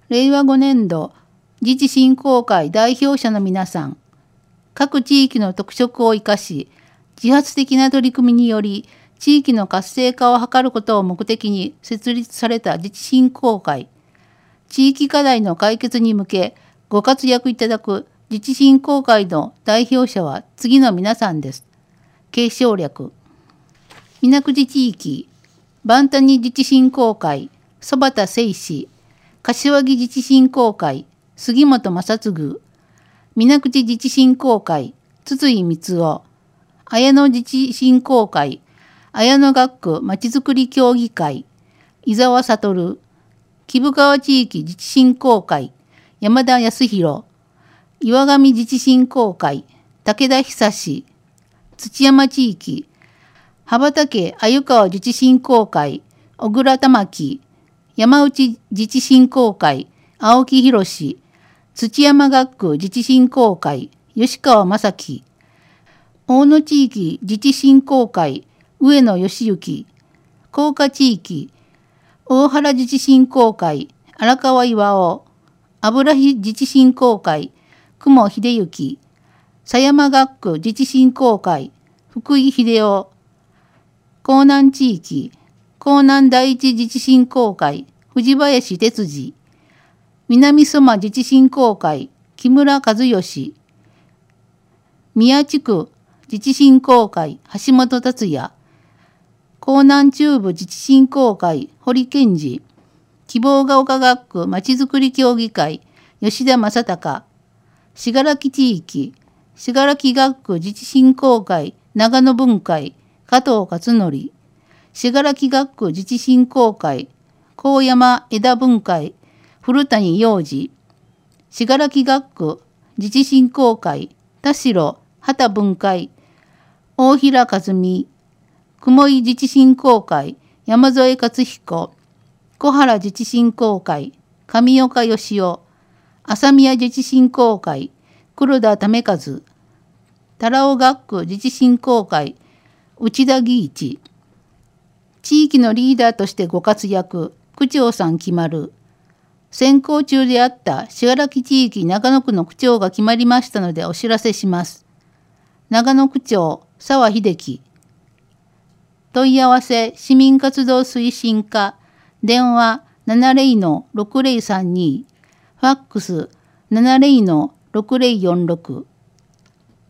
令和5年度自治振興会代表者の皆さん、各地域の特色を生かし、自発的な取り組みにより、地域の活性化を図ることを目的に設立された自治振興会、地域課題の解決に向けご活躍いただく自治振興会の代表者は次の皆さんです。継承略。水口地域、万谷自治振興会、曽端誠氏、柏木自治振興会、杉本正嗣、水口自治振興会、筒井光夫、綾野自治振興会、綾野学区まちづくり協議会、伊沢悟、木生川地域自治振興会、山田康弘、岩上自治振興会、武田久志、土山地域、羽ばたけ鮎川自治振興会、小倉玉木、山内自治振興会、青木博、土山学区自治振興会、吉川正樹、大野地域自治振興会、上野義行、甲賀地域、大原自治振興会、荒川巌、油木自治振興会、雲秀幸、狭山学区自治振興会、福井秀夫、江南地域、江南第一自治振興会、藤林哲司、南相馬自治振興会、木村和義、宮地区自治振興会、橋本達也、江南中部自治振興会、堀健二、希望が丘学区まちづくり協議会、吉田正隆、信楽地域、信楽学区自治振興会、長野分会、加藤勝則、信楽学区自治振興会、高山枝分会、古谷洋二、信楽学区自治振興会、田代畑分会、大平和美、雲井自治振興会、山添勝彦、小原自治振興会、上岡義雄、朝宮自治振興会、黒田為和、多良学区自治振興会、内田義一、地域のリーダーとしてご活躍、区長さん決まる。選考中であった信楽地域長野区の区長が決まりましたのでお知らせします。長野区長、澤秀樹。問い合わせ、市民活動推進課、電話 70-6032、ファックス 70-6046、